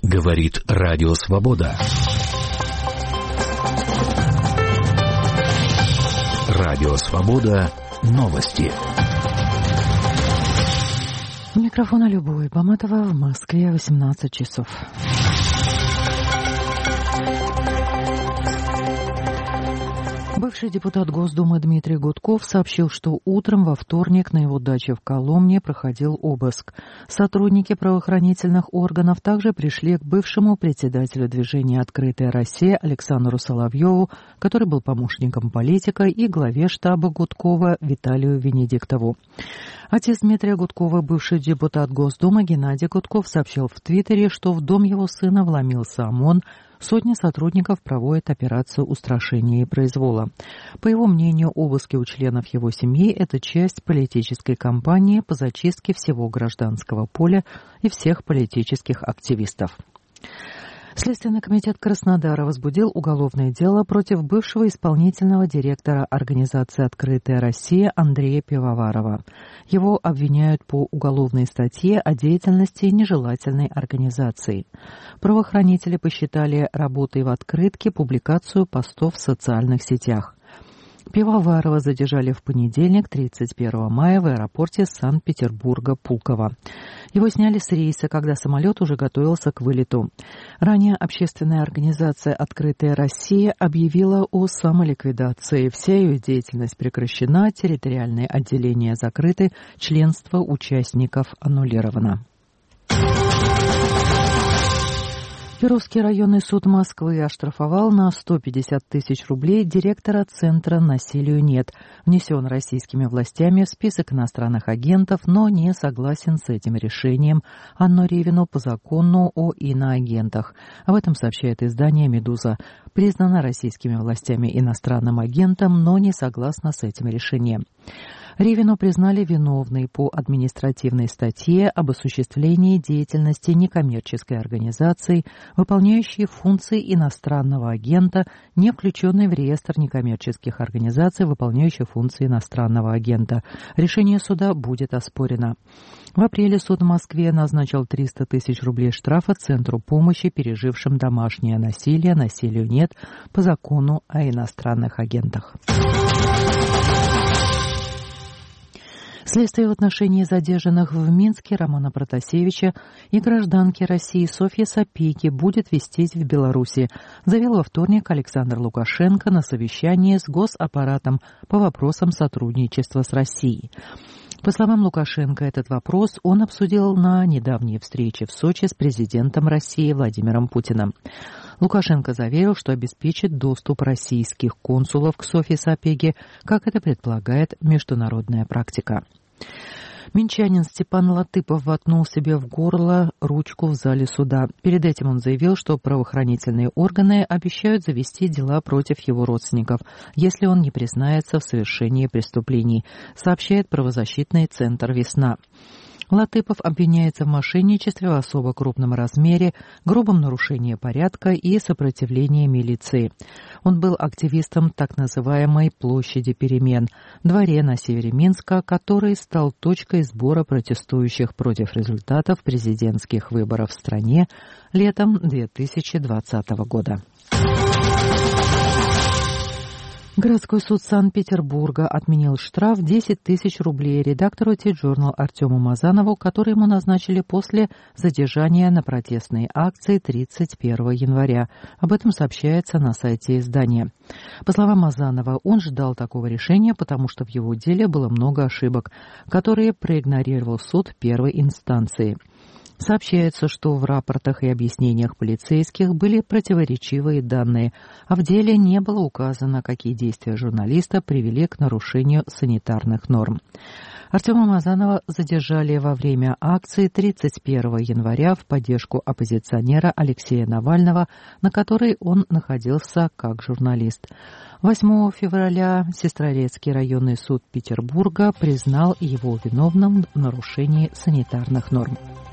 Говорит Радио Свобода. Радио Свобода. Новости. У микрофона Любовь Баматова, в Москве 18 часов. Бывший депутат Госдумы Дмитрий Гудков сообщил, что утром во вторник на его даче в Коломне проходил обыск. Сотрудники правоохранительных органов также пришли к бывшему председателю движения «Открытая Россия» Александру Соловьеву, который был помощником политика, и главе штаба Гудкова Виталию Венедиктову. Отец Дмитрия Гудкова, бывший депутат Госдумы Геннадий Гудков, сообщил в Твиттере, что в дом его сына вломился ОМОН. Сотни сотрудников проводят операцию устрашения и произвола. По его мнению, обыски у членов его семьи – это часть политической кампании по зачистке всего гражданского поля и всех политических активистов. Следственный комитет Краснодара возбудил уголовное дело против бывшего исполнительного директора организации «Открытая Россия» Андрея Пивоварова. Его обвиняют по уголовной статье о деятельности нежелательной организации. Правоохранители посчитали работой в открытке публикацию постов в социальных сетях. Пивоварова задержали в понедельник, 31 мая, в аэропорте Санкт-Петербурга Пулково. Его сняли с рейса, когда самолет уже готовился к вылету. Ранее общественная организация «Открытая Россия» объявила о самоликвидации. Вся ее деятельность прекращена, территориальные отделения закрыты, членство участников аннулировано. Перовский районный суд Москвы оштрафовал на 150 тысяч рублей директора Центра «Насилию нет». Внесен российскими властями в список иностранных агентов, но не согласен с этим решением Анну Ревину по закону о иноагентах. Об этом сообщает издание «Медуза». Признана российскими властями иностранным агентом, но не согласна с этим решением. Ревину признали виновной по административной статье об осуществлении деятельности некоммерческой организации, выполняющей функции иностранного агента, не включенной в реестр некоммерческих организаций, выполняющих функции иностранного агента. Решение суда будет оспорено. В апреле суд в Москве назначил 300 тысяч рублей штрафа Центру помощи пережившим домашнее насилие, насилию нет, по закону о иностранных агентах. Следствие в отношении задержанных в Минске Романа Протасевича и гражданки России Софьи Сапеги будет вестись в Беларуси, заявил во вторник Александр Лукашенко на совещании с госаппаратом по вопросам сотрудничества с Россией. По словам Лукашенко, этот вопрос он обсудил на недавней встрече в Сочи с президентом России Владимиром Путиным. Лукашенко заверил, что обеспечит доступ российских консулов к Софье Сапеге, как это предполагает международная практика. Минчанин Степан Латыпов воткнул себе в горло ручку в зале суда. Перед этим он заявил, что правоохранительные органы обещают завести дела против его родственников, если он не признается в совершении преступлений, сообщает правозащитный центр «Весна». Латыпов обвиняется в мошенничестве в особо крупном размере, грубом нарушении порядка и сопротивлении милиции. Он был активистом так называемой «Площади перемен», дворе на севере Минска, который стал точкой сбора протестующих против результатов президентских выборов в стране летом 2020 года. Городской суд Санкт-Петербурга отменил штраф 10 тысяч рублей редактору Ти-Джорнал Артему Мазанову, который ему назначили после задержания на протестной акции 31 января. Об этом сообщается на сайте издания. По словам Мазанова, он ждал такого решения, потому что в его деле было много ошибок, которые проигнорировал суд первой инстанции. Сообщается, что в рапортах и объяснениях полицейских были противоречивые данные, а в деле не было указано, какие действия журналиста привели к нарушению санитарных норм. Артема Мазанова задержали во время акции 31 января в поддержку оппозиционера Алексея Навального, на которой он находился как журналист. 8 февраля Сестрорецкий районный суд Петербурга признал его виновным в нарушении санитарных норм.